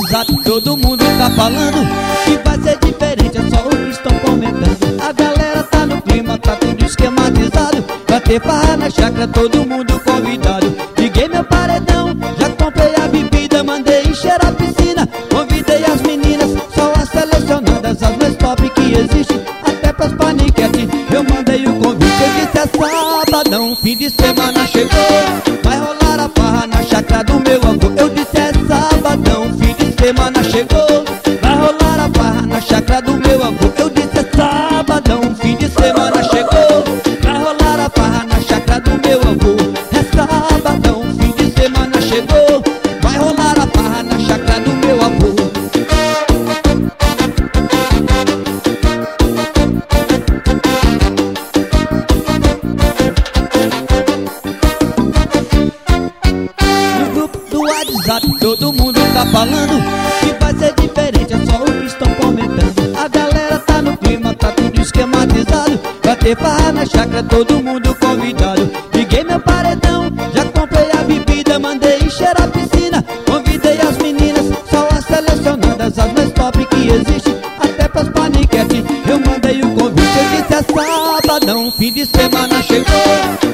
WhatsApp todo mundo tá falando que vai ser diferente, é só o que estão comentando. A galera tá no clima, tá tudo esquematizado. Vai ter farra na chácara, todo mundo convidado. Liguei meu paredão, já comprei a bebida, mandei encher a piscina. Convidei as meninas, só as selecionadas, as mais top que existem, até pras paniquete. Eu mandei o convite, eu disse é sabadão, fim de semana chegou, vai rolar a farra na chácara do meu avô. Eu disse é sabadão, fim de semana chegou, vai rolar a farra na chácara do meu avô. Eu disse é sabadão, fim de semana chegou, vai rolar a farra na chácara do meu avô. É sabadão, fim de semana chegou, vai rolar a farra na chácara do meu avô. No grupo do WhatsApp todo mundo tá falando que vai ser diferente, é só o que estão comentando. A galera tá no clima, tá tudo esquematizado. Vai ter farra na chácara, todo mundo convidado. Liguei meu paredão, já comprei a bebida, mandei encher a piscina. Convidei as meninas, só as selecionadas, as mais top que existem, até pras paniquete. Eu mandei o convite, eu disse é sabadão, fim de semana chegou,